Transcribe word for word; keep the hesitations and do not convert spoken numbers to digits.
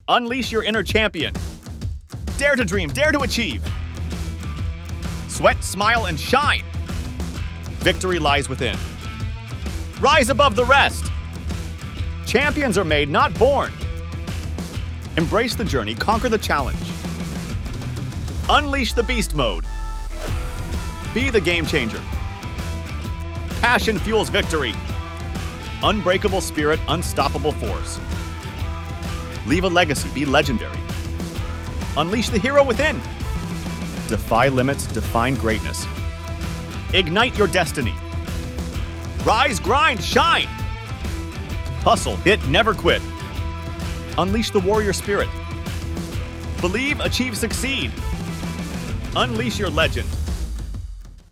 Unleash your inner champion. Dare to dream, dare to achieve. Sweat, smile, and shine. Victory lies within. Rise above the rest. Champions are made, not born. Embrace the journey, conquer the challenge. Unleash the beast mode. Be the game changer. Passion fuels victory. Unbreakable spirit, unstoppable force. Leave a legacy, be legendary. Unleash the hero within. Defy limits, define greatness. Ignite your destiny. Rise, grind, shine. Hustle, hit, never quit. Unleash the warrior spirit. Believe, achieve, succeed. Unleash your legend.